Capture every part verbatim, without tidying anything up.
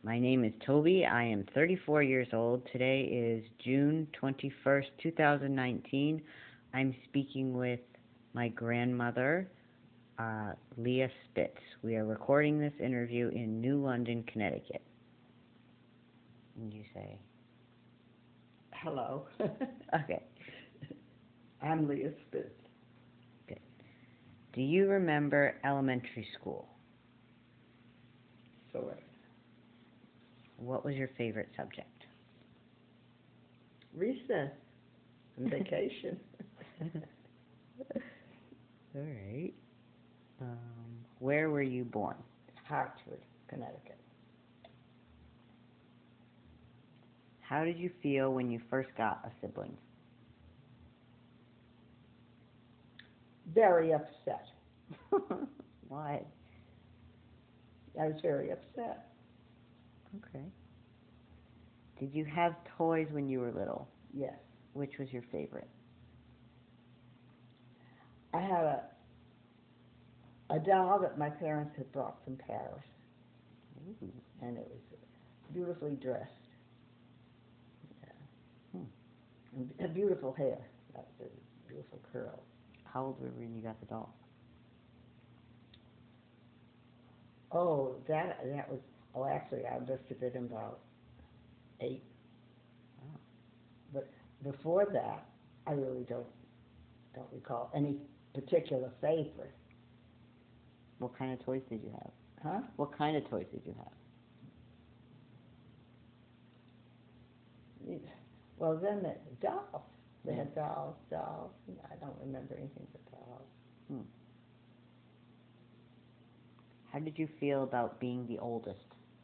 My name is Toby. I am thirty-four years old. Today is June twenty-first, two thousand nineteen. I'm speaking with my grandmother, uh, Leah Spitz. We are recording this interview in New London, Connecticut. And you say? Hello. Okay. I'm Leah Spitz. Good. Do you remember elementary school? Sort. What was your favorite subject? Recess and vacation. All right. Um, where were you born? Hartford, Connecticut. How did you feel when you first got a sibling? Very upset. Why? I was very upset. Okay. Did you have toys when you were little? Yes. Which was your favorite? I had a a doll that my parents had brought from Paris. Ooh. And it was beautifully dressed. Yeah. Hmm. And had beautiful hair. That was a beautiful curl. How old were you when you got the doll? Oh, that that was, oh, actually, I listed it in about eight. Oh. But before that, I really don't don't recall any particular favorite. What kind of toys did you have? Huh? What kind of toys did you have? Well, then the dolls. They had dolls, dolls. I don't remember anything but dolls. Hmm. How did you feel about being the oldest?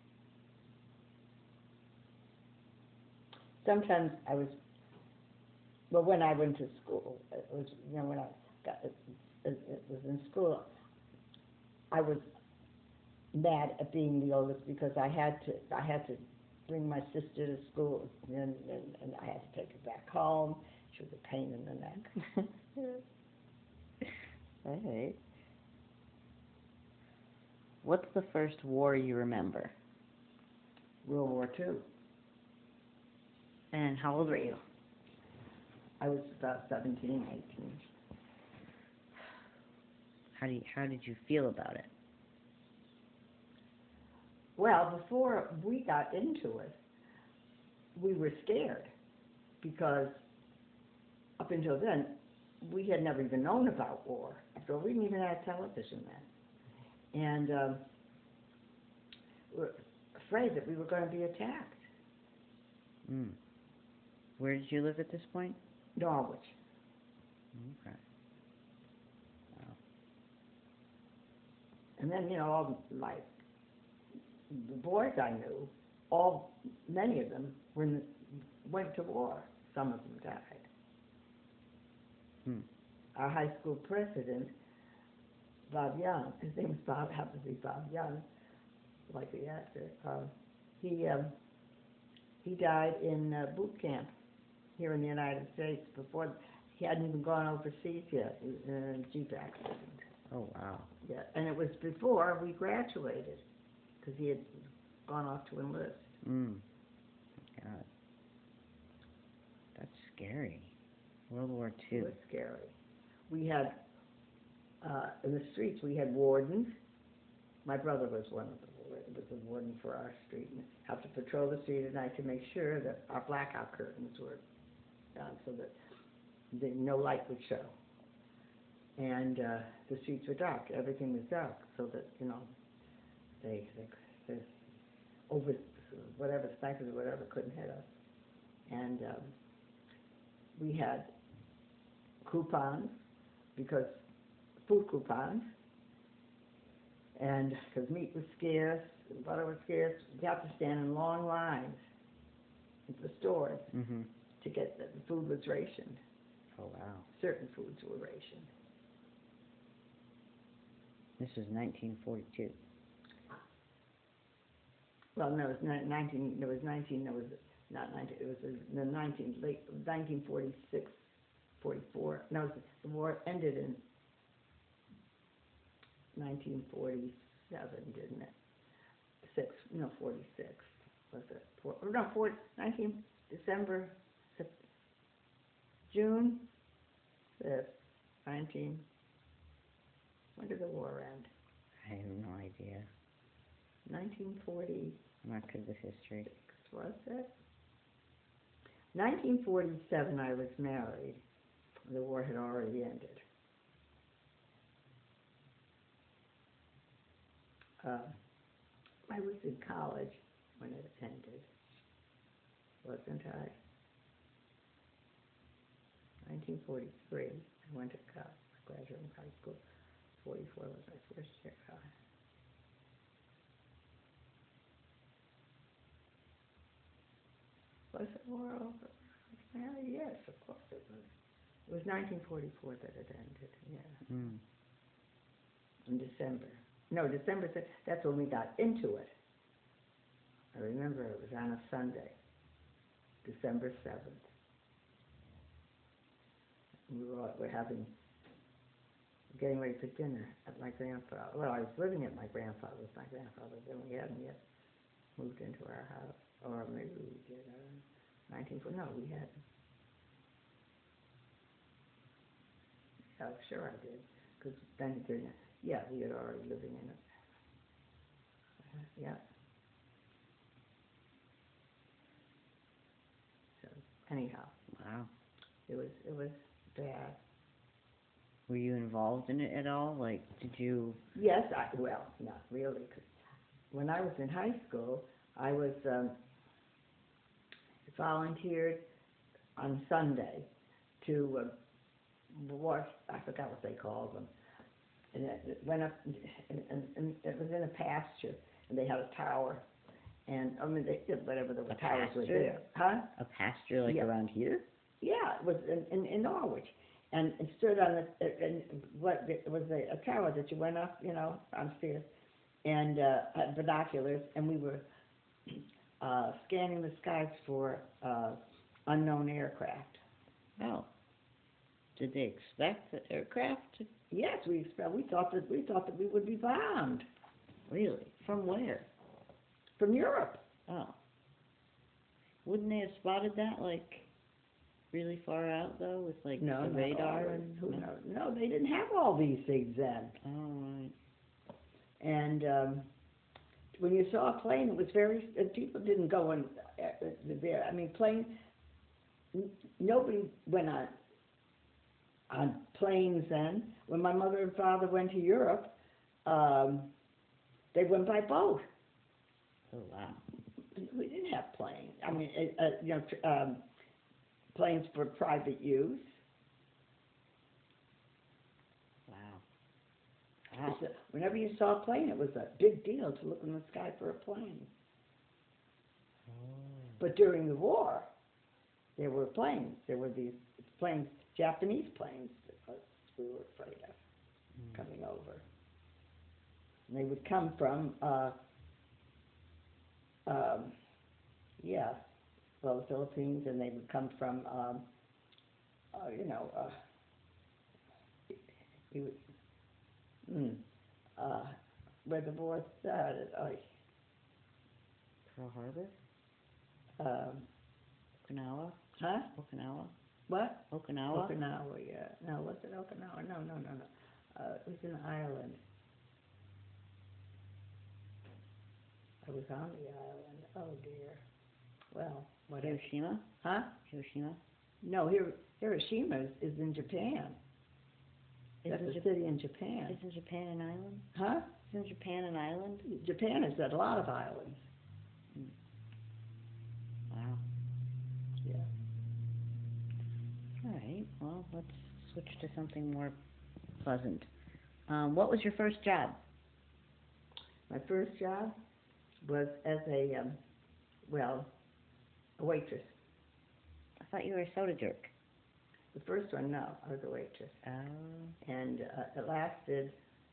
Sometimes I was, well, when I went to school, it was, you know, when I got, it, it, it was in school, I was mad at being the oldest because I had to, I had to bring my sister to school, and, and, and I had to take her back home. She was a pain in the neck. All right. What's the first war you remember? World War Two. And how old were you? I was about seventeen, eighteen. How do you, how did you feel about it? Well, before we got into it, we were scared because up until then, we had never even known about war. After all, we didn't even have television then. And um, we were afraid that we were going to be attacked. Mm. Where did you live at this point? Norwich. Okay. Wow. And then, you know, all my the boys I knew, all many of them were in, went to war. Some of them died. Hmm. Our high school president, Bob Young, his name was Bob, happened to be Bob Young, like the actor. Uh, he um, he died in uh, boot camp here in the United States before he hadn't even gone overseas yet. He was in a Jeep accident. Oh, wow. Yeah, and it was before we graduated because he had gone off to enlist. Mm. God. That's scary. World War Two. It was scary. We had, uh, in the streets, we had wardens. My brother was one of the was a warden for our street, and have to patrol the street at night to make sure that our blackout curtains were done so that the, no light would show. And uh, the streets were dark. Everything was dark, so that, you know, they, they, they over whatever snipers or whatever couldn't hit us. And um, we had coupons, because food coupons, and because meat was scarce, and butter was scarce, you have to stand in long lines at the stores Mm-hmm. to get the, the food was rationed. Oh, wow. Certain foods were rationed. This is nineteen forty-two. Well, no, it was ni- nineteen. There was nineteen. There was not nineteen. It was the nineteen late nineteen forty-six, forty-four. No, it was, the war ended in nineteen forty-seven, didn't it? forty-six, no, forty-six, was it? Four, or no, forty, nineteen, December, Sep- June fifth, nineteen, when did the war end? I have no idea. Nineteen forty-six, I'm not good with history. was it? Nineteen forty-seven, I was married. The war had already ended. Uh, I was in college when it ended, wasn't I? nineteen forty-three, I went to college, graduated from high school. forty-four was my first year. Uh, was it war over? Yeah, yes, of course it was. It was nineteen forty-four that it ended, yeah. Mm. In December. No, December, se- that's when we got into it. I remember it was on a Sunday, December seventh. We were, all, we're having, getting ready for dinner at my grandfather. Well, I was living at my grandfather's, my grandfather, then we hadn't yet moved into our house. Or maybe we did, uh, nineteen forty, no, we hadn't. Oh, sure I did, because then, then, yeah, we had already living in it. Uh, yeah. So, anyhow, Wow. it was, it was bad. Were you involved in it at all? Like, did you? Yes, I, well, not really, because when I was in high school, I was, um, volunteered on Sunday to, uh, watch, I forgot what they called them. And it it went up, and, and, and it was in a pasture, and they had a tower. And, I mean, they did whatever the A towers were pasture? there. Huh? A pasture like Yeah. around here? Yeah, it was in, in, in Norwich. And it stood on the, and what, it was a, a tower that you went up, you know, on stairs, and, uh, had binoculars, and we were, uh, scanning the skies for, uh, unknown aircraft. Oh. Did they expect the aircraft? to- Yes, we expect, we thought that, we thought that we would be bombed Really? From where? from Europe. Oh. Wouldn't they have spotted that, like, really far out, though, with, like, No, the not radar? always. And Who no? knows? No, they didn't have all these things then. Oh, right. And, um, when you saw a plane, it was very, uh, people didn't go in, uh, there, I mean, plane, n- nobody went on, on planes then. When my mother and father went to Europe, um, they went by boat. Oh, wow. We didn't have planes. I mean, uh, uh, you know, tr- um, planes for private use. Wow. Wow. It's a- Whenever you saw a plane, it was a big deal to look in the sky for a plane. Oh. But during the war, there were planes. There were these planes, Japanese planes, that we were afraid of Mm. coming over. And they would come from, uh, um, yeah, well, the Philippines, and they would come from, um, uh, you know, uh, you would, mm, uh, where the war started, uh, Pearl Harbor? um, Okinawa? huh? Okinawa? What? Okinawa? Okinawa, yeah. No, was it Okinawa? No, no, no, no. Uh, it was an island. I was on the island. Oh dear. Well, what is? Hiroshima? Huh? Hiroshima? No, Hir- Hiroshima is, is in Japan. That's Isn't, a Jap- city in Japan. isn't Japan an island? Huh? Isn't Japan an island? Japan has got a lot of islands. Wow. Yeah. All right. Well, let's switch to something more pleasant. Um, what was your first job? My first job was as a, um, well, a waitress. I thought you were a soda jerk. The first one, no, I was a waitress. Oh. And uh, it lasted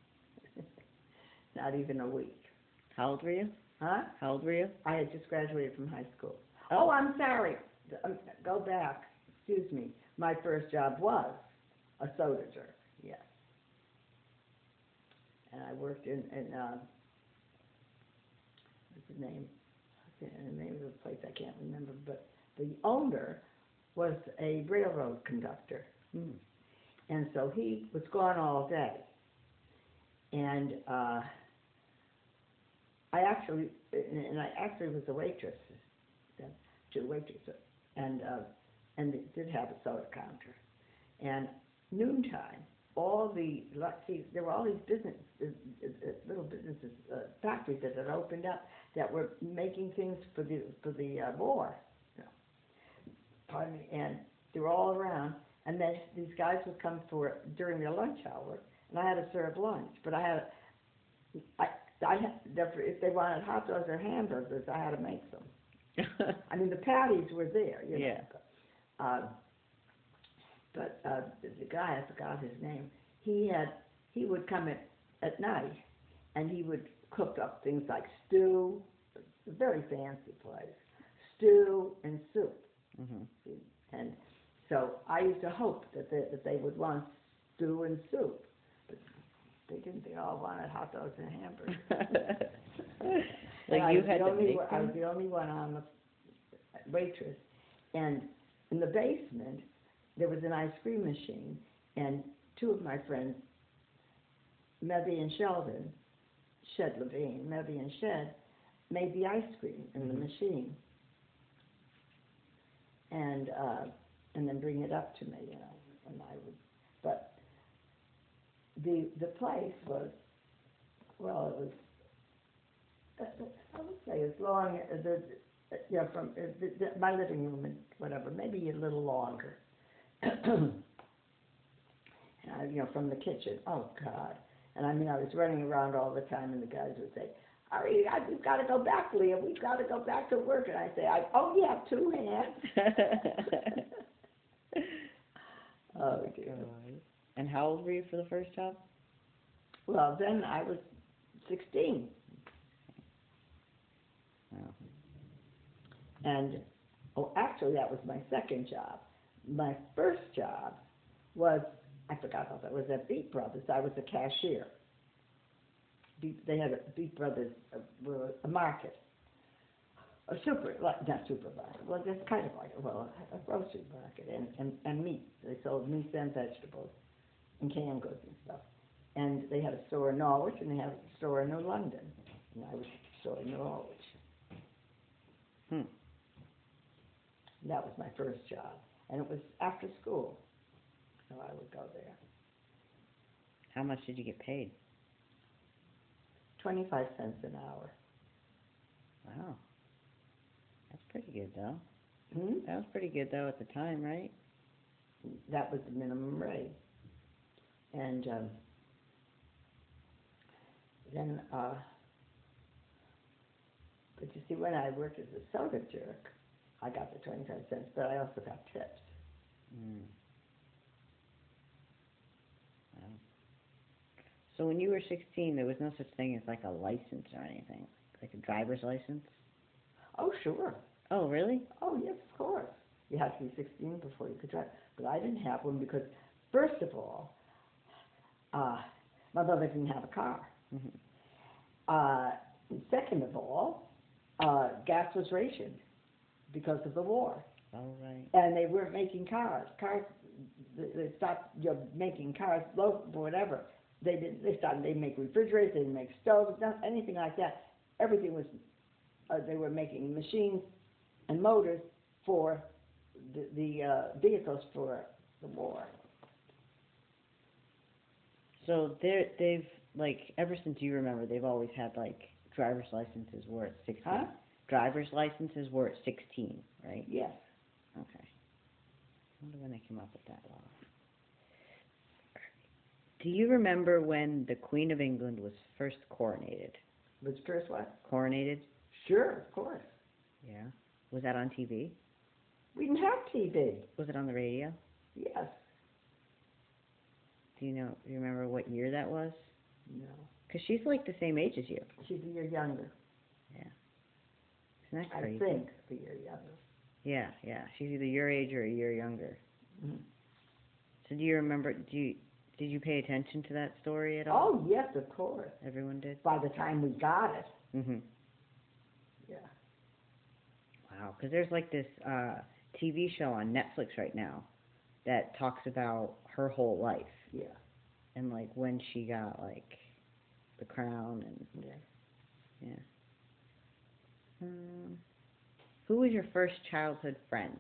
not even a week. How old were you? Huh? How old were you? I had just graduated from high school. Oh. Oh, I'm sorry. Um, Go back. Excuse me. My first job was a soda jerk, yes. And I worked in, in uh, what's the name? The name of the place I can't remember, but the owner was a railroad conductor, Hmm. and so he was gone all day. And uh, I actually, and I actually was a waitress, then, to the waitress, and uh, and it did have a soda counter. And noontime, all the, like, see, there were all these business, uh, uh, little businesses, uh, factories that had opened up that were making things for the for the uh, war. You know. Pardon me. And they were all around. And then these guys would come for during their lunch hour, and I had to serve lunch. But I had, I, I had, if they wanted hot dogs or hamburgers, I had to make them. I mean, the patties were there, you know. Yeah. Uh, but uh, the, the guy, I forgot his name. He had, he would come at at night, and he would cook up things like stew, a very fancy place, stew and soup. Mm-hmm. And so I used to hope that they, that they would want stew and soup, but they didn't. They all wanted hot dogs and hamburgers. Like I you was had the to only make one, I was them? the only one on the waitress, and in the basement there was an ice cream machine, and two of my friends, Mebby and Sheldon, Shed Levine, Mebby and Shed, made the ice cream in Mhm. the machine, and uh, and then bring it up to me, you know, and I would. But the the place was, well, it was, uh, I would say as long as the, you know, from uh, the, the, my living room and whatever, maybe a little longer. uh, you know, from the kitchen. Oh God! And I mean, I was running around all the time, and the guys would say, "Ari, I- we've got to go back, Leah. We've got to go back to work." And I say, "I only have two hands." Oh dear. And how old were you for the first job? Well, then I was sixteen, Oh. and oh, actually, that was my second job. My first job was, I forgot about that. Was at Beat Brothers. I was a cashier. Beat, they had a Beat Brothers uh, were a market, a super, like, not supermarket. Well, that's kind of like well, a grocery market, and and and meat. They sold meats and vegetables, and canned goods and stuff. And they had a store in Norwich, and they had a store in New London, and I was at the store in Norwich. Hmm. And that was my first job, and it was after school, so I would go there. How much did you get paid? Twenty-five cents an hour. Wow. That's pretty good, though. Hmm? That was pretty good, though, at the time, right? That was the minimum rate. And um, then, uh, but you see, when I worked as a soda jerk, I got the twenty-five cents, but I also got tips. Mm. Wow. So when you were sixteen, there was no such thing as like a license or anything, like a driver's license? Oh, sure. Oh, really? Oh, yes, of course. You had to be sixteen before you could drive. But I didn't have one because, first of all, uh, my mother didn't have a car. Mm-hmm. Uh, and second of all, uh, gas was rationed because of the war. Oh, right. And they weren't making cars. Cars, they, they stopped you know, making cars, local, whatever. They didn't. They started. They make refrigerators. They didn't make stoves. Not anything like that. Everything was. Uh, they were making machines and motors for the, the uh, vehicles for the war. So they're, they've, like, ever since you remember, they've always had, like, driver's licenses were at sixteen. Huh? Driver's licenses were at sixteen, right? Yes. Okay. I wonder when they came up with that law. Do you remember when the Queen of England was first coronated? Was first what? Coronated? Sure, of course. Yeah. Was that on T V? We didn't have T V. Was it on the radio? Yes. Do you know, do you remember what year that was? No. Because she's like the same age as you. She's a year younger. Yeah. Isn't that crazy? I think a year younger. Yeah, yeah. She's either your age or a year younger. Mm-hmm. So do you remember, do you, did you pay attention to that story at all? Oh, yes, of course. Everyone did? By the time we got it. Mm-hmm. Yeah. Wow, because there's like this uh, T V show on Netflix right now that talks about her whole life Yeah. and like when she got like the crown and Yeah. yeah. Um, who was your first childhood friend?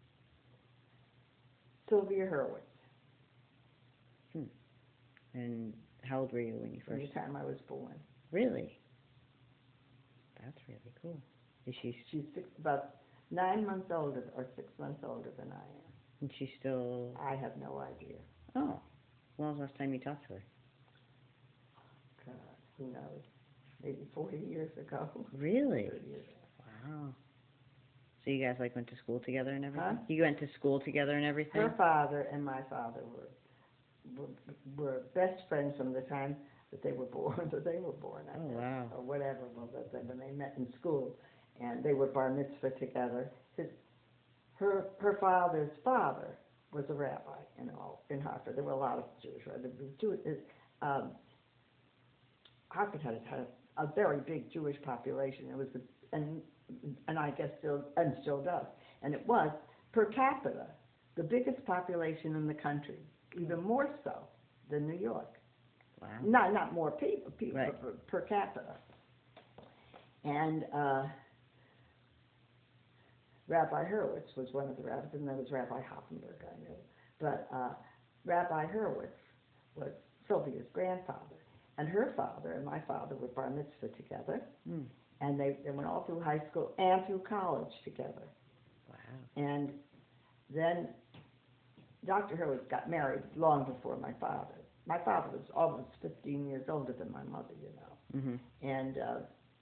Sylvia Hurwitz. Hmm. And how old were you when you From first? the time I was born. Really? That's really cool. Is she? She's six, about nine months older or six months older than I am. And she's still? I have no idea. Oh, when was the last time you talked to her? God, who knows? Maybe forty years ago. Really? thirty years ago. Wow. So you guys like went to school together and everything? Huh? You went to school together and everything? Her father and my father were, were were best friends from the time that they were born. That they were born, I Oh, guess, wow. or whatever. Well, that, that when they met in school, and they were bar mitzvah together. His, her her father's father was a rabbi in all in Hartford. There were a lot of Jewish rabbis. Jewish, um, Hartford had, had a, a very big Jewish population. It was a, and and I guess still and still does. And it was per capita the biggest population in the country, even more so than New York. Wow. Not not more people, people Right. per, per capita. And uh, Rabbi Hurwitz was one of the rabbis, and there was Rabbi Hoffenberg, I knew. But uh, Rabbi Hurwitz was Sylvia's grandfather, and her father and my father were bar mitzvah together, Mm. and they, they went all through high school and through college together. Wow. And then Doctor Hurwitz got married long before my father. My father was almost fifteen years older than my mother, you know. Mhm. And uh,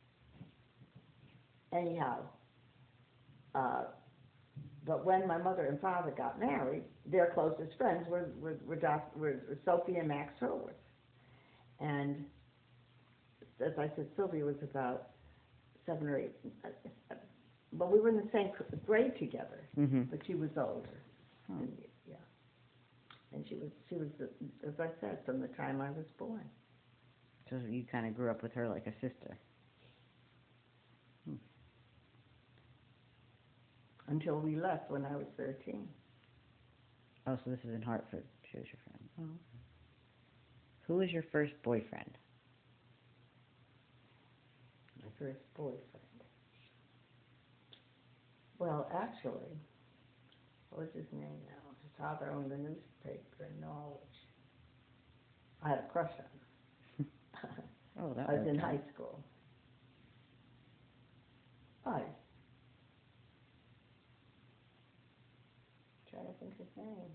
anyhow, uh, but when my mother and father got married, their closest friends were were, were, doc, were Sophie and Max Hurwitz. And as I said, Sylvia was about seven or eight. Uh, but we were in the same grade together, Mhm. but she was older. Oh. And, yeah. And she was, she was, the, as I said, from the time I was born. So you kind of grew up with her like a sister. Hmm. Until we left when I was thirteen. Oh, so this is in Hartford. She was your friend. Oh, okay. Who was your first boyfriend? My first boyfriend. Well, actually, what was his name now? His father owned a newspaper in Norwich. I had a crush on him. Oh, that I was worked in out. high school. I trying to think his name.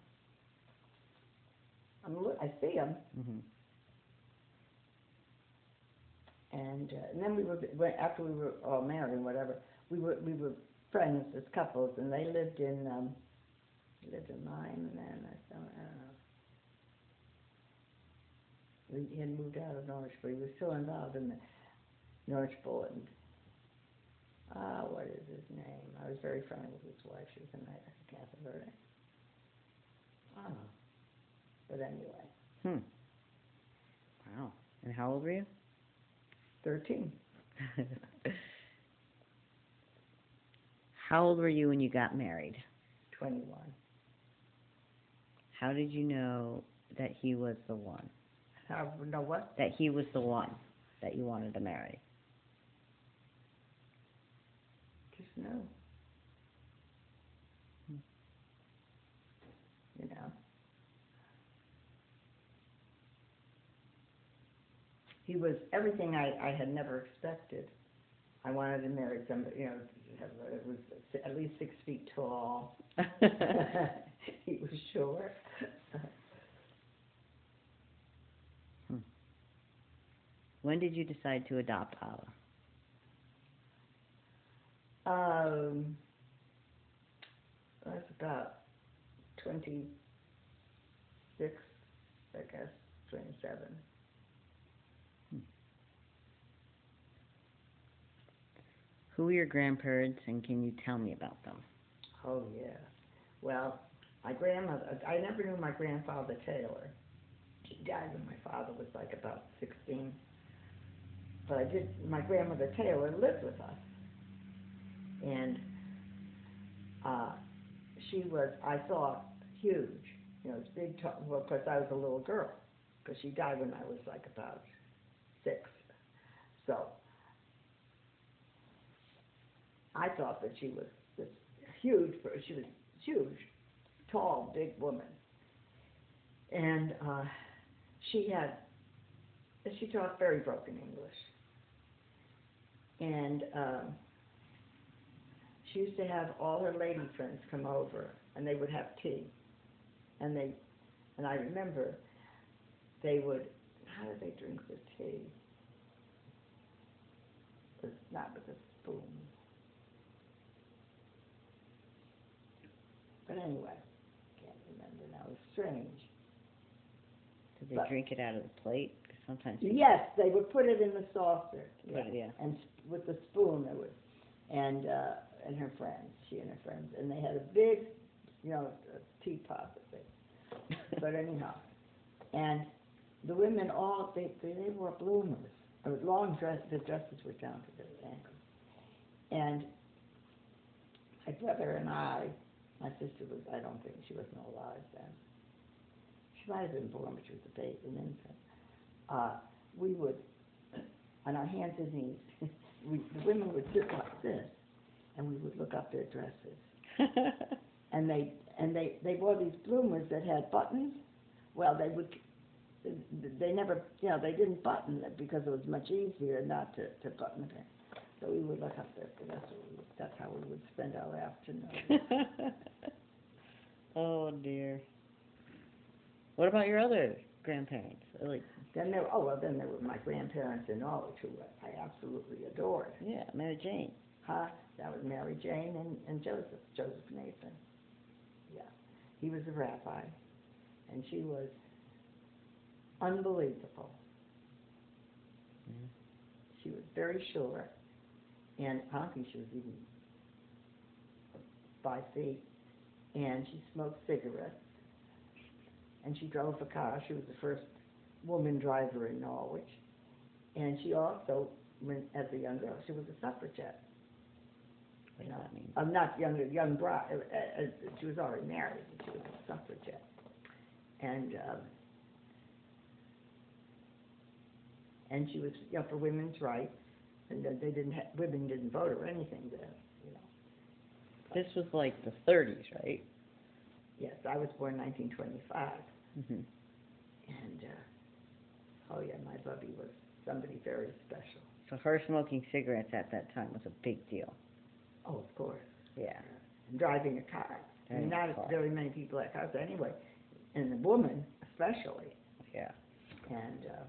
I'm, look- I see him, Mhm. and, uh, and then we were when- after we were all married and whatever. We were we were friends as couples, and they lived in um, lived in Lyme, and then I don't, I don't know. We, he had moved out of Norwich, but he was still involved in the Norwich Bulletin. Ah, what is his name? I was very friendly with his wife. She was a nice, I can't think of her name. Ah, but anyway, Hmm. Wow. And how old were you? thirteen. How old were you when you got married? twenty-one. How did you know that he was the one? How, know what? That he was the one that you wanted to marry? Just know. Hmm. You know. He was everything I, I had never expected. I wanted to marry somebody, you know, have, it was at least six feet tall. He was short. Hmm. When did you decide to adopt Ala? Um, that's about twenty-six, I guess, twenty-seven. Hmm. Who were your grandparents, and can you tell me about them? Oh, yeah. Well, my grandmother, I never knew my grandfather Taylor. He died when my father was like about sixteen. But I did, my grandmother Taylor lived with us. And uh, she was, I thought, huge. You know, it's big, tall, well, because I was a little girl, because she died when I was like about six. So I thought that she was this huge, she was huge, tall, big woman. And uh, she had, she talked very broken English. And um, she used to have all her lady friends come over, and they would have tea. And they, and I remember they would, how did they drink the tea? It was not with a spoon. But anyway, can't remember now. It was strange. Did they But- drink it out of the plate? 'Cause sometimes people Yes, they would put it in the saucer. put it, yeah. And s- with the spoon, they would, and uh, and her friends, she and her friends, and they had a big, you know, a teapot that they. But anyhow, and the women all they they, they wore bloomers, or long dress. The dresses were down to their ankles, and my brother and I, my sister was, I don't think she wasn't alive then. She might have been born, but she was a baby, an infant. Uh, we would, on our hands and knees, we, the women would sit like this, and we would look up their dresses. And they and they, they wore these bloomers that had buttons. Well, they would, they never, you know, they didn't button it because it was much easier not to, to button it. So we would look up their, that's, what we would, that's how we would spend our afternoon. Oh dear. What about your other grandparents? Like, Then there, oh well, then there were my grandparents in Norwich, who I absolutely adored. yeah, Mary Jane. Huh? That was Mary Jane and, and Joseph, Joseph Nathan. Yeah. He was a rabbi, and she was unbelievable. Yeah. She was very short, and I don't think she was even five feet, and she smoked cigarettes, and she drove a car. She was the first woman driver in Norwich, and she also, when, as a young girl, she was a suffragette. What does that mean? I'm not young, young bride. Uh, uh, she was already married, and she was a suffragette. And um, and she was, you know, for women's rights, and that they didn't have, women didn't vote or anything then, you know. This was like the thirties, right? Yes, I was born in nineteen twenty-five, Mm-hmm. and uh, oh yeah, my bubby was somebody very special. So her smoking cigarettes at that time was a big deal. Oh, of course. Yeah. And driving a car. Driving And a not car. very many people had cars anyway, and a woman especially. Yeah. And uh,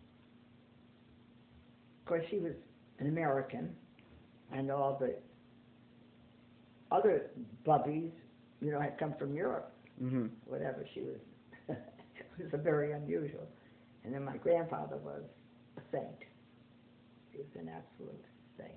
of course, she was an American, and all the other bubbies, you know, had come from Europe. Mm-hmm. Whatever, she was, it was a very unusual. And then my grandfather was a saint. He was an absolute saint.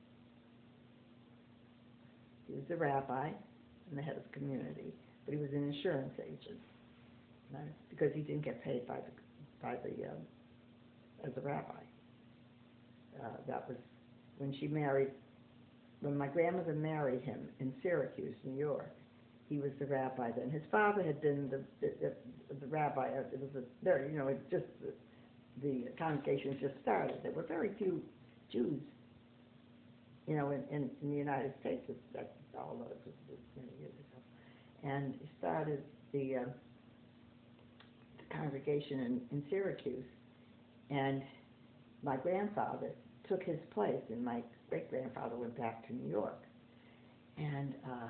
He was a rabbi and the head of the community, but he was an insurance agent, right? Because he didn't get paid by the by the um, as a rabbi. Uh, that was when she married. When my grandmother married him in Syracuse, New York, he was the rabbi then. His father had been the the, the, the rabbi. It was a very, you know, it just the, the congregation just started. There were very few Jews, you know, in, in, in the United States. That's all those was many years ago. And he started the, uh, the congregation in, in Syracuse, and my grandfather took his place, and my great-grandfather went back to New York. And uh,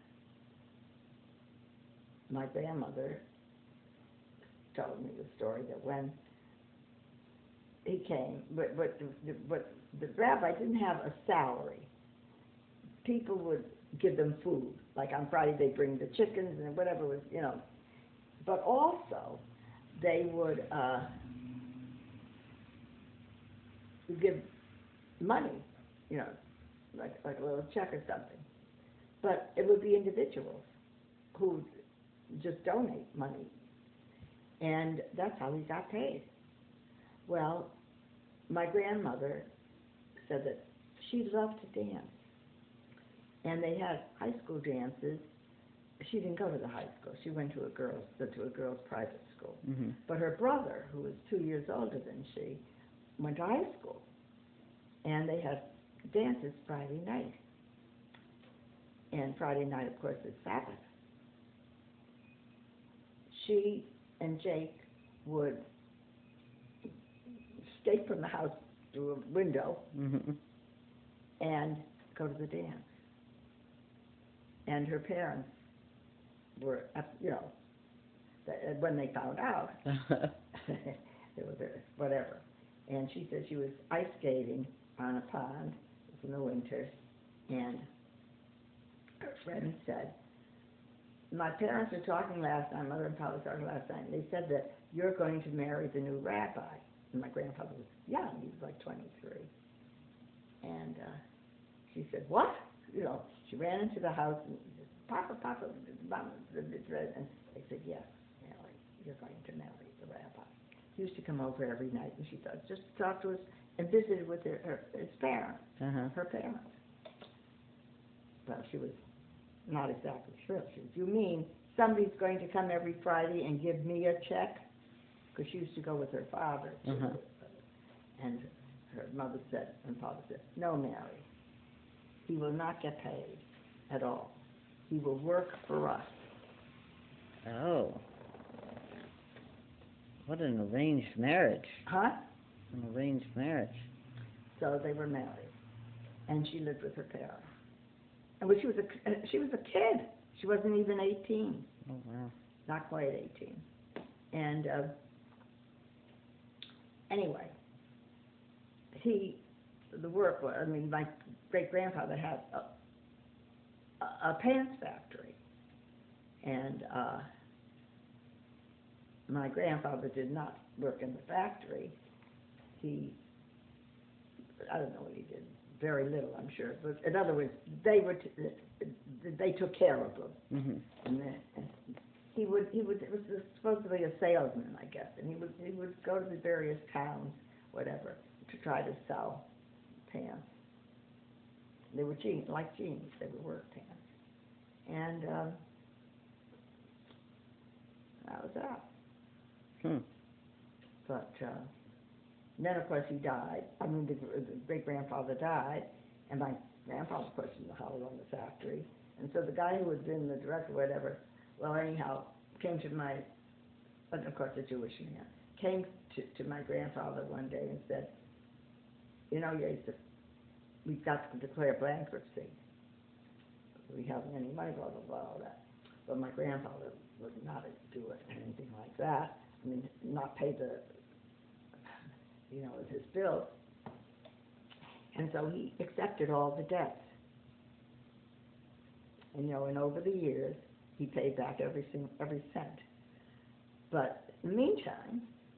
my grandmother told me the story that when he came, but, but, the, but the rabbi didn't have a salary. People would give them food. Like on Friday they'd bring the chickens and whatever was, you know. But also they would uh, give money, you know, like, like a little check or something. But it would be individuals who would just donate money. And that's how he got paid. Well, my grandmother said that she loved to dance. and they had high school dances. She didn't go to the high school. She went to a girls to a girls' private school. Mm-hmm. But her brother, who was two years older than she, went to high school, and they had dances Friday night. And Friday night, of course, is Sabbath. She and Jake would escape from the house through a window Mm-hmm. and go to the dance. And her parents were, up- you know, th- when they found out, they were there, whatever. And she said she was ice skating on a pond. It was in the winter, and her friend said, my parents were talking last night, mother and father were talking last night, and they said that you're going to marry the new rabbi. And my grandfather was young, he was like twenty-three. And uh, she said, what? You know, she ran into the house and said, Papa, Papa, Mama, and they said, yes, Mary, you're going to marry the rabbi. He used to come over every night, and she thought, just to talk to us and visited with her, her, his parents, Uh-huh. her parents. Well, she was not exactly sure. She was, you mean somebody's going to come every Friday and give me a check? Because she used to go with her father, too. Uh-huh. And her mother said, and father said, no, Mary, he will not get paid at all. He will work for us. Oh. What an arranged marriage. Huh? An arranged marriage. So they were married, and she lived with her parents. And when she was a, she was a kid. She wasn't even eighteen. Oh, wow. Not quite eighteen. And uh, anyway, he, the work, wa- I mean, my great-grandfather had a, a, a pants factory. And uh, my grandfather did not work in the factory. He, I don't know what he did, very little, I'm sure. But in other words, they were, t- they took care of them. Mm-hmm. And, then, and he would, he would, it was supposedly a salesman, I guess, and he would, he would go to the various towns, whatever, to try to sell pants. They were jeans, like jeans, they were work pants. And um, that was that. Hmm. But uh, then, of course, he died. I mean, the, the great-grandfather died, and my grandfather, of course, was the hollow on the factory. And so the guy who had been the director, whatever, well, anyhow, came to my, but of course, a Jewish man, came to, to my grandfather one day and said, you know, Yosef, we've got to declare bankruptcy. We haven't any money, blah, blah, blah, all that. But my grandfather would not do it, anything like that. I mean, not pay the, you know, his bills. And so he accepted all the debts. And, you know, and over the years, he paid back every sing, every cent. But in the meantime,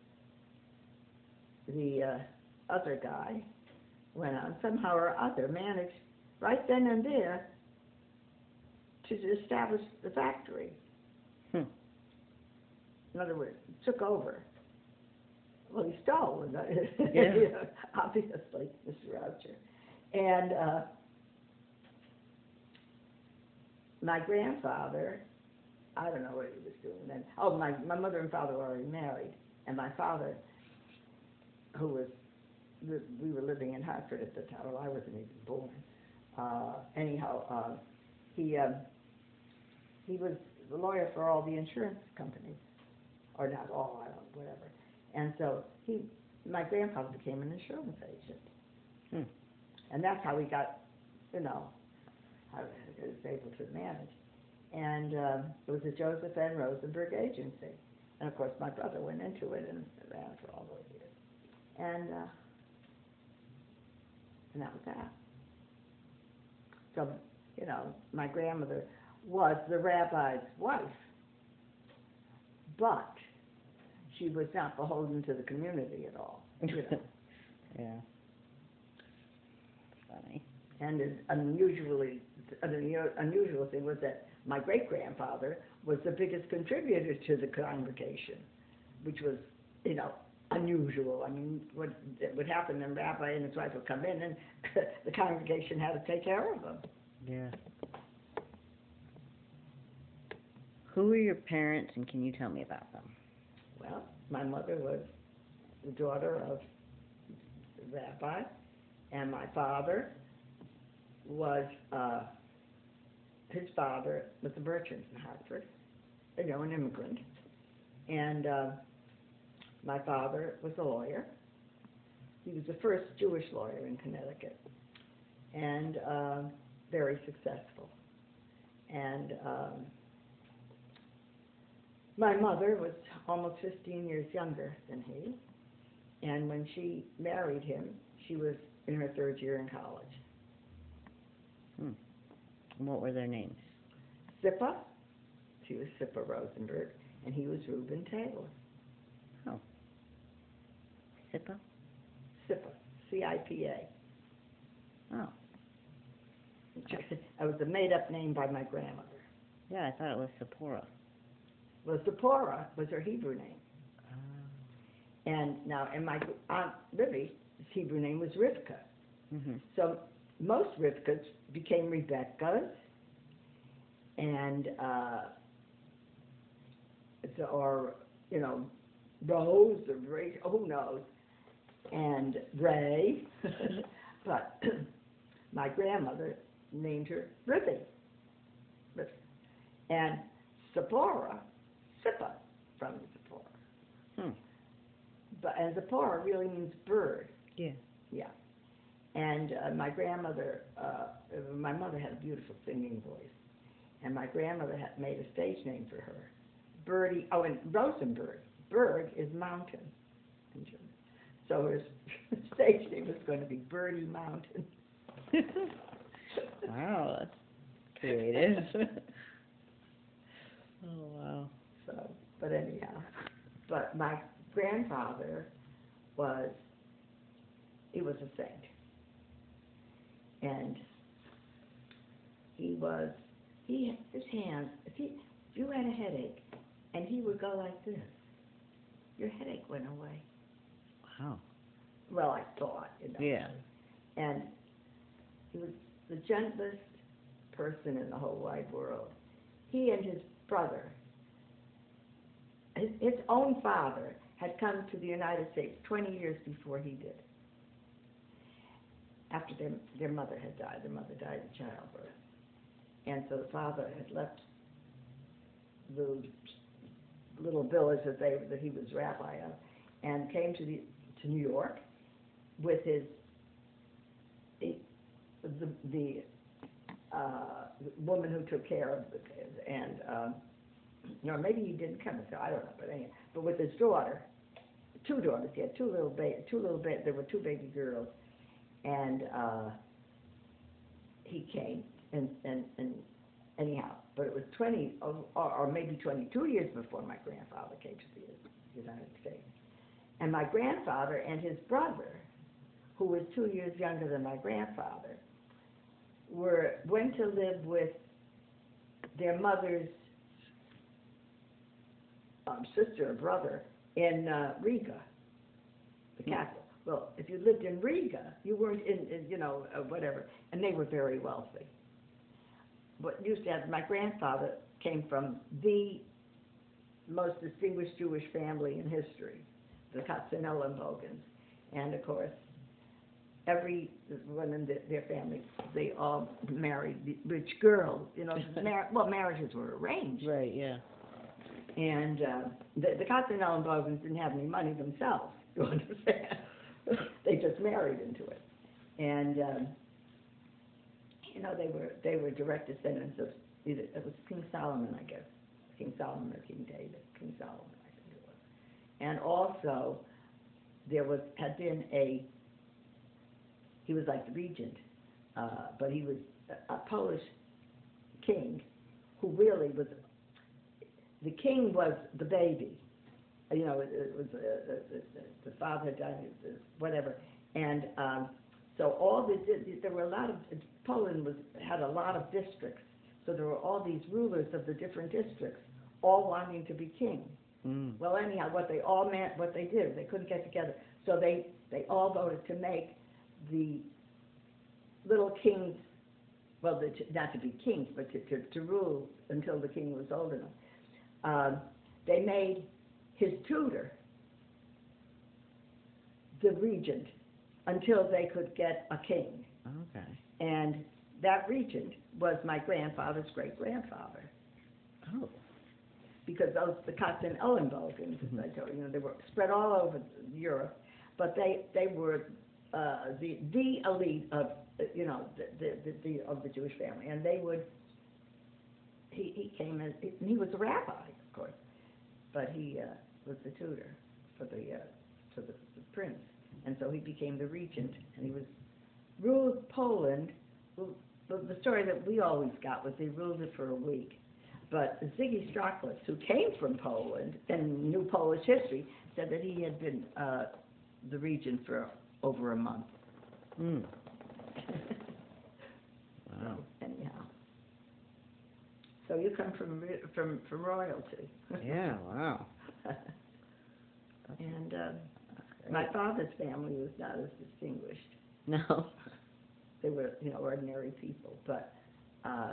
the uh, other guy went on, somehow or other, managed right then and there to establish the factory. Hmm. In other words, took over. Well, he stole, Yeah. you know, obviously, Mister Roucher. And uh, my grandfather, I don't know what he was doing then. Oh, my, my mother and father were already married. And my father, who was, we were living in Hartford at the time, well, I wasn't even born. Uh, anyhow, uh, he, uh, he was the lawyer for all the insurance companies. Or not all, I don't know, whatever. And so he, my grandfather became an insurance agent. Hmm. And that's how he got, you know, how he was able to manage. And um, it was a Joseph N. Rosenberg agency. And of course my brother went into it and ran for all those years. And, uh, and that was that. So, you know, my grandmother was the rabbi's wife. But she was not beholden to the community at all. You know. Yeah. Funny. And an unusually, an unusual thing was that my great-grandfather was the biggest contributor to the congregation, which was, you know, unusual. I mean, what would happen, and Rabbi and his wife would come in, and the congregation had to take care of them. Yeah. Who were your parents, and can you tell me about them? Well, my mother was the daughter of a rabbi, and my father was, uh, his father was a merchant in Hartford, you know, an immigrant. And uh, my father was a lawyer. He was the first Jewish lawyer in Connecticut, and uh, very successful. And um, my mother was almost fifteen years younger than he, and when she married him, she was in her third year in college. Hmm. And what were their names? Sippa, she was Sippa Rosenberg, and he was Reuben Taylor. Oh. Sippa? Sippa, C I P A. Oh. It was a made-up name by my grandmother. Yeah, I thought it was Sephora. Well, Zipporah was her Hebrew name. Oh. And now, and my Aunt Libby's Hebrew name was Rivka. Mm-hmm. So most Rivkas became Rebekahs, and uh, so, or you know, Rose or Ray, who knows, and Ray. But my grandmother named her Ribby, and Zipporah, Sippa from Zipporah. Hmm. But and Zipporah really means bird. Yeah. Yeah. And uh, my grandmother, uh, my mother had a beautiful singing voice, and my grandmother had made a stage name for her, Birdie. Oh, and Rosenberg. Berg is mountain in German. So her stage name was going to be Birdie Mountain. Wow, that's creative. Oh, wow. So, but anyhow, but my grandfather was, he was a saint. And he was, he, his hands, if, he, if you had a headache, and he would go like this, your headache went away. Wow. Well, I thought, you know. Yeah. And he was the gentlest person in the whole wide world. He and his brother, his, his own father, had come to the United States twenty years before he did. After their, their mother had died. Their mother died in childbirth. And so the father had left the little village that, they, that he was rabbi of, and came to, the, to New York with his, the, the, the uh, woman who took care of the kids, and, um, or maybe he didn't come with her, I don't know, but anyway, but with his daughter, two daughters, he had two little ba- two little ba- there were two baby girls, and uh, he came, and, and, and anyhow, but it was twenty, or, or maybe twenty-two years before my grandfather came to the United States. And my grandfather and his brother, who was two years younger than my grandfather, were went to live with their mother's um, sister or brother in uh, Riga, the capital. Well, if you lived in Riga, you weren't in, in you know, uh, whatever, and they were very wealthy. But used to have, my grandfather came from the most distinguished Jewish family in history, the Katzenellenbogens, and of course, every one in the, their family, they all married rich girls. You know, mar- well, marriages were arranged. Right, yeah. And uh, the, the Katzenellenbogens didn't have any money themselves, you understand? They just married into it. And, um, you know, they were they were direct descendants of, either, it was King Solomon, I guess. King Solomon or King David. King Solomon, I think it was. And also, there was had been a, he was like the regent, uh, but he was a, a Polish king who really was, the king was the baby. You know, it, it was uh, the, the, the father had died, whatever, and um, so all the there were a lot of Poland was had a lot of districts, so there were all these rulers of the different districts, all wanting to be king. Mm. Well, anyhow, what they all meant, what they did, they couldn't get together, so they they all voted to make the little kings, well, the, not to be kings, but to, to to rule until the king was old enough. um, they made his tutor the regent until they could get a king. Okay. And that regent was my grandfather's great-grandfather. Oh. Because those, the Katzen-Ellenbogens, Mhm. as I told you, you know, they were spread all over Europe, but they, they were uh, the, the elite of, you know, the, the, the, the, of the Jewish family. And they would, he, he came as, and he was a rabbi, of course, but he uh, was the tutor for the, uh, for the, the prince. And so he became the regent, and he was ruled Poland. Well, the, the story that we always got was he ruled it for a week. But Ziggy Straklis, who came from Poland and knew Polish history, said that he had been uh, the regent for over a month. Mm. Wow. Anyhow, so you come from from from royalty. Yeah. Wow. And uh, my father's family was not as distinguished. No. They were, you know, ordinary people, but uh,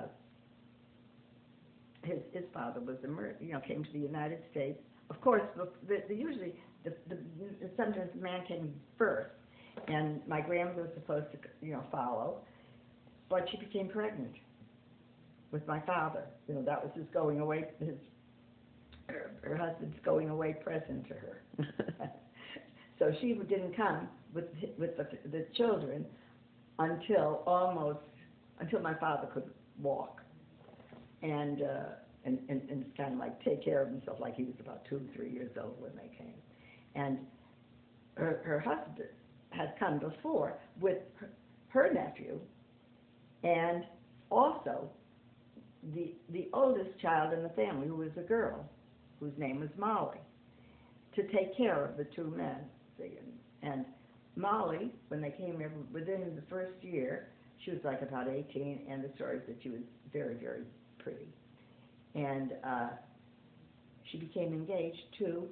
his his father was a mer- you know, came to the United States. Of course, the, the, the usually the, the sometimes the man came first, and my grandmother was supposed to, you know, follow, but she became pregnant with my father. You know, that was his going away, his her, her husband's going away present to her. So she didn't come with with the, the children until almost until my father could walk, and uh, and, and and kind of like take care of himself, like he was about two, three years old when they came. And her, her husband had come before with her, her nephew, and also the the oldest child in the family, who was a girl, whose name was Molly, to take care of the two men. See, and, and Molly, when they came here, within the first year, she was like about eighteen, and the story is that she was very, very pretty. And uh, she became engaged to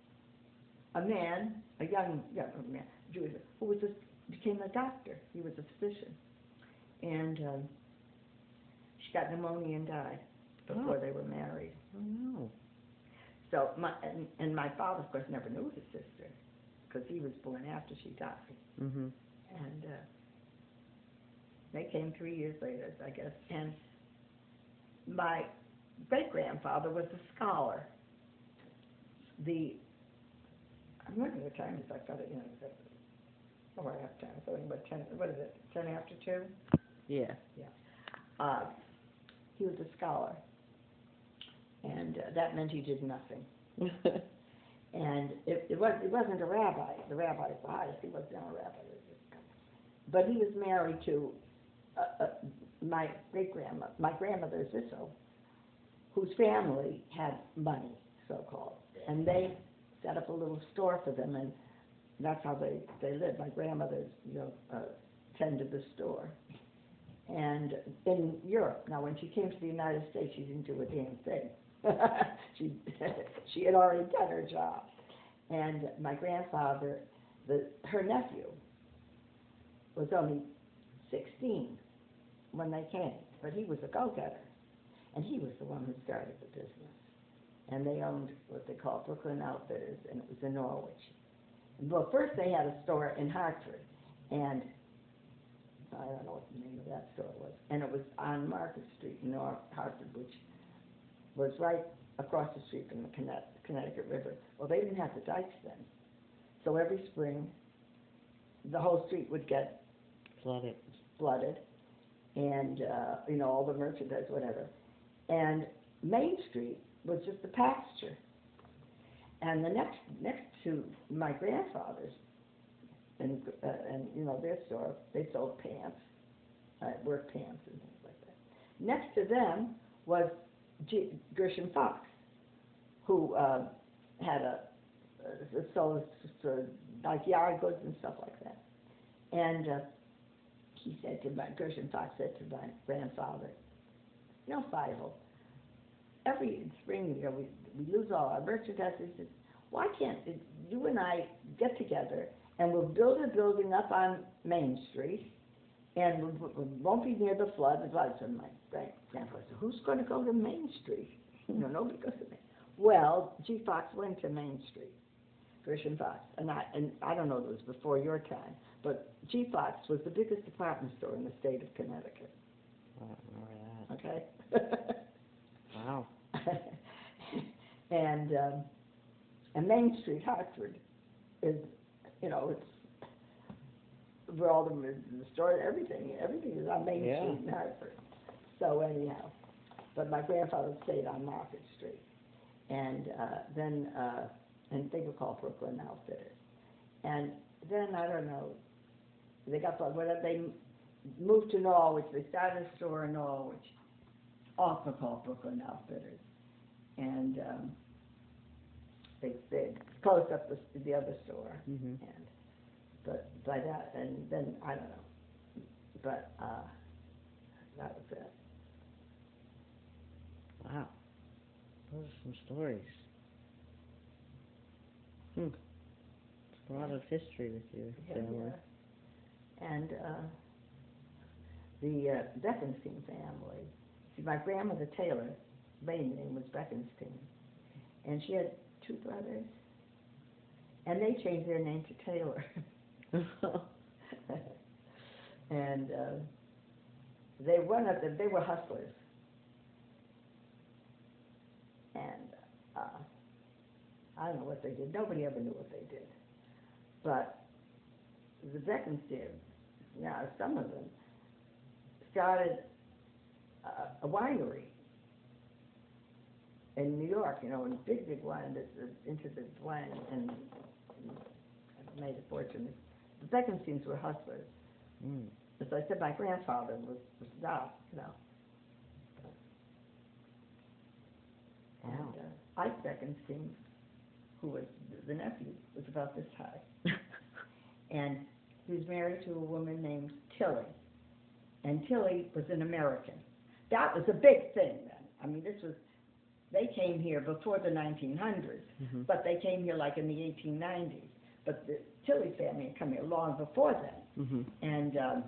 a man, a young, young man, Jewish, who was a, became a doctor. He was a physician. And um, she got pneumonia and died before Oh. they were married. Oh no. So, my, and, and my father, of course, never knew his sister, because he was born after she died. Mhm. And uh, they came three years later, I guess. And my great-grandfather was a scholar. The, I'm wondering what time it is. I got it, you know, it's- oh, I have time. It's only about ten, what is it, ten after two? Yeah. Uh, he was a scholar. And uh, that meant he did nothing. And it, it, was, it wasn't a rabbi. The rabbi is the highest. He wasn't a rabbi. But he was married to uh, uh, my great-grandma, my grandmother Zissou, whose family had money, so-called. And they set up a little store for them, and that's how they, they lived. My grandmother, you know, uh, tended the store. And in Europe, now when she came to the United States, she didn't do a damn thing. she she had already done her job. And my grandfather, the her nephew, was only sixteen when they came, but he was a go-getter, and he was the one who started the business. And they owned what they call Brooklyn Outfitters, and it was in Norwich. Well, first they had a store in Hartford, and I don't know what the name of that store was, and it was on Market Street in North Hartford, which was right across the street from the Connecticut River. Well, they didn't have the dikes then, so every spring the whole street would get Flooded. flooded, and uh, you know, all the merchandise, whatever. And Main Street was just a pasture. And the next next to my grandfather's, and uh, and you know, their store, they sold pants, uh, work pants and things like that. Next to them was G- Gershon Fox, who uh, had a, a sold uh, like yard goods and stuff like that. And uh, he said to my Gershon Fox said to my grandfather, you know, Fievel, every spring, you know, we we lose all our merchandise. He said, why can't it, you and I get together and we'll build a building up on Main Street, and we, we won't be near the flood. The flood. So my grandfather said, who's going to go to Main Street? You know, nobody goes to Main. Well, G. Fox went to Main Street, Grisham Fox, and I, and I don't know if it was before your time, but G. Fox was the biggest department store in the state of Connecticut, I don't remember that. okay? Wow. and, um, and Main Street, Hartford, is, you know, it's where all the, the store, everything, everything is on Main Yeah. Street in Hartford. So anyhow, but my grandfather stayed on Market Street. And uh, then, uh, and they were called Brooklyn Outfitters. And then, I don't know, they got, whatever, they moved to Norwich, they started a store in Norwich, also called Brooklyn Outfitters. And um, they, they closed up the, the other store. Mm-hmm. And, but by that, and then, I don't know, but uh, that was it. Wow. Those are some stories. Hmm. It's a lot of history with your Yeah, family. yeah. And uh, the uh, Beckenstein family, see, my grandmother Taylor, maiden name was Beckenstein, and she had two brothers, and they changed their name to Taylor. and uh, they one of them, they were hustlers, and uh, I don't know what they did. Nobody ever knew what they did, but the Beckensteins, now some of them started uh, a winery in New York, you know, and big, big wine, that's uh, into the wine, and, and made a fortune. The Beckensteins were hustlers. Mm. As I said, my grandfather was, was not, you know. Wow. And uh, Ike Beckenstein, who was the nephew, was about this high. And he was married to a woman named Tilly. And Tilly was an American. That was a big thing then. I mean, this was, they came here before the nineteen hundreds, Mm-hmm. but they came here like in the eighteen nineties. But the Tilly family had come here long before then. Mm-hmm. And um,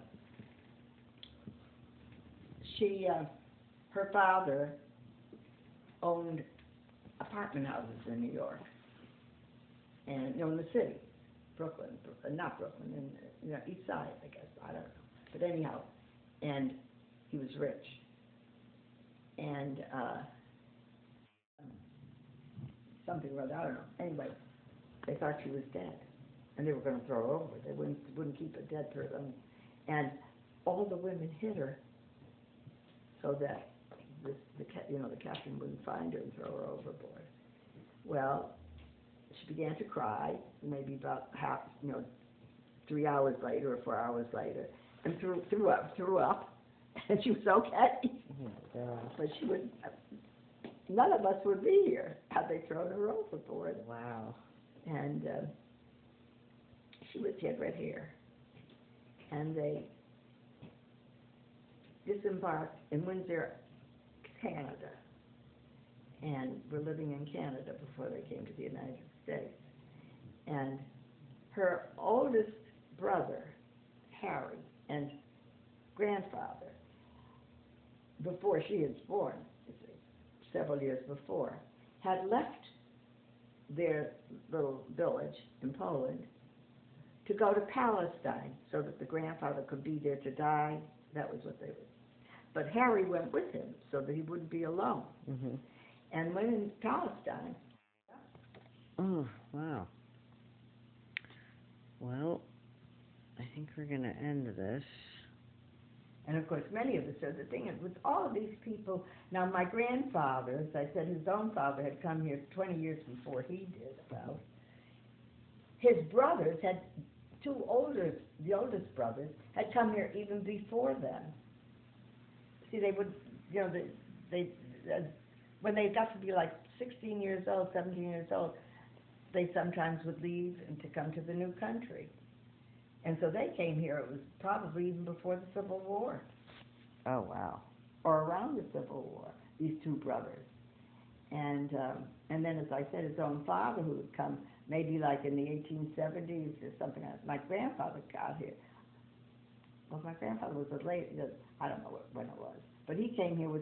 she, uh, her father owned apartment houses in New York, and you know, in the city, Brooklyn, Brooklyn not Brooklyn, in you know, East Side, I guess, I don't know. But anyhow, and he was rich, and uh, something or other, I don't know. Anyway, they thought she was dead, and they were going to throw her over. They wouldn't wouldn't keep a dead person, and all the women hid her so that this, the ca- you know the captain wouldn't find her and throw her overboard. Well, she began to cry, maybe about half, you know, three hours later or four hours later, and threw threw up, threw up, and she was okay. Oh my gosh. But she would, none of us would be here had they thrown her overboard. Wow. And uh, she was, she had red hair, and they disembarked in Windsor, Canada, and were living in Canada before they came to the United States. And her oldest brother, Harry, and grandfather, before she was born, several years before, had left their little village in Poland to go to Palestine so that the grandfather could be there to die. That was what they were. But Harry went with him so that he wouldn't be alone. Mm-hmm. And when in Palestine, Oh, wow. Well, I think we're going to end this. and of course many of us, so the thing is, with all of these people, now my grandfather, as I said, his own father had come here twenty years before he did about. His brothers had, two older, the oldest brothers, had come here even before them. See, they would, you know, they, they uh, when they got to be like sixteen years old, seventeen years old, they sometimes would leave and to come to the new country. And so they came here, it was probably even before the Civil War, Oh, wow. or around the Civil War, these two brothers. And um, and then, as I said, his own father, who had come maybe like in the eighteen seventies or something else. My grandfather got here. Well, my grandfather was a late, I don't know when it was, but he came here with